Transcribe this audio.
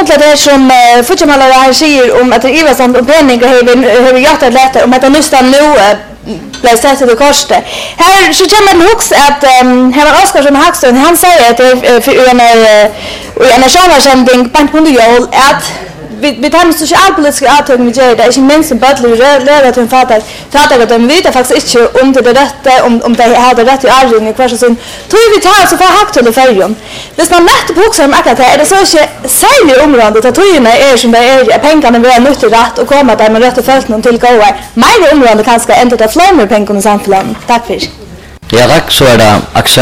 det som Fudgemalare här säger om att det är sant om penning har gjort det lättare om att det nästan nu blev sett till kostet. Här så kommer man också att Herman Oskarsson Hackstone han säger att det för en sommarsändning på Mondial att vi tar socialpolitiska avtryck med det är inte minst en butler röra till en fattar att de vet faktiskt inte om det rätta om det hade rätt i arving kvar så tror vi tar så för hakt till färjan. Det man mätt på också om att det är det så inte säljer området att tröjorna är som det är pengarna vi har nyttigt rätt och komma där med rätt fält någon till gåa. Mer området kanske ändå det fler pengar i samhället. Tack för. Ja, tack så är det